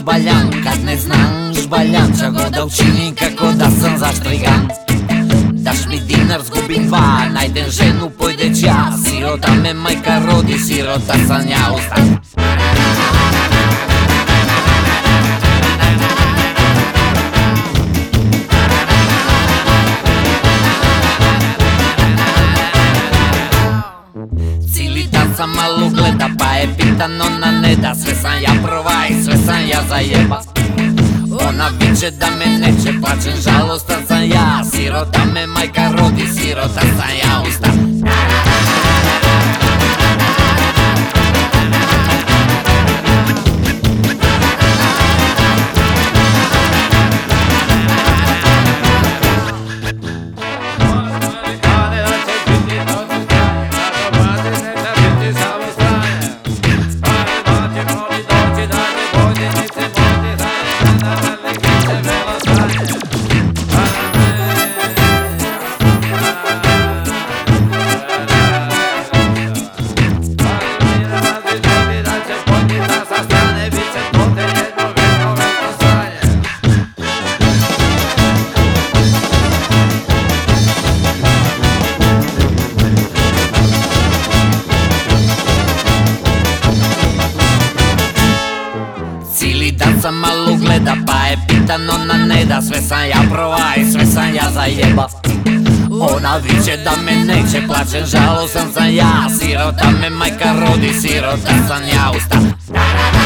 žbaljan, kad ne znam žbaljan, čego da učinim kako da sam zaštrigan. Daš mi dinar, zgubim dva, najdem ženu, pojdeć ja. Sirota me majka rodi, sirota sam ja, ostan. Cili dan sam malo gleda, pa je pitan, ona ne da. Sve sam ja prva i sve sam ja zajeba. Ona viče da me neće, plačem, žalostan sam ja. Sirota me majka rodi, sirota sam ja, ustan. Cili dan sam malo gleda, pa je pitan, ona ne da. Sve sam ja prva i sve sam ja zajeba. Ona viče da me neće, plačem, žalostan sam ja. Sirota me majka rodi, sirota sam ja, ustan.